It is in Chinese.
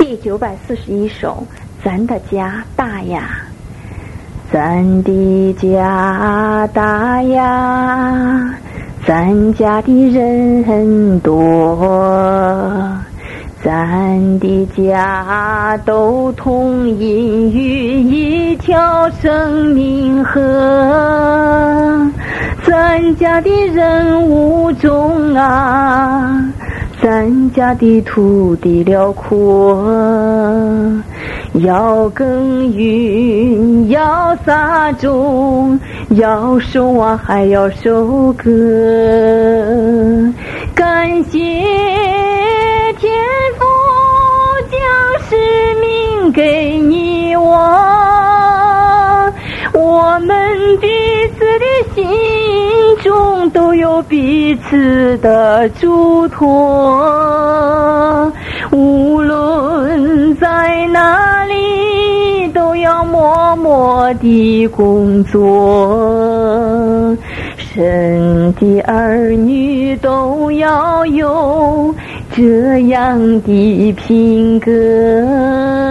第941首，咱的家大呀，咱的家大呀，咱家的人多，咱的家都同饮于一条生命河，咱家的人物种啊，咱家的土地辽阔，要耕耘，要撒种，要收啊，还要收割。感谢天父将使命给你我们彼此的心中都有彼此的嘱托，无论在哪里都要默默地工作，神的儿女都要有这样的品格。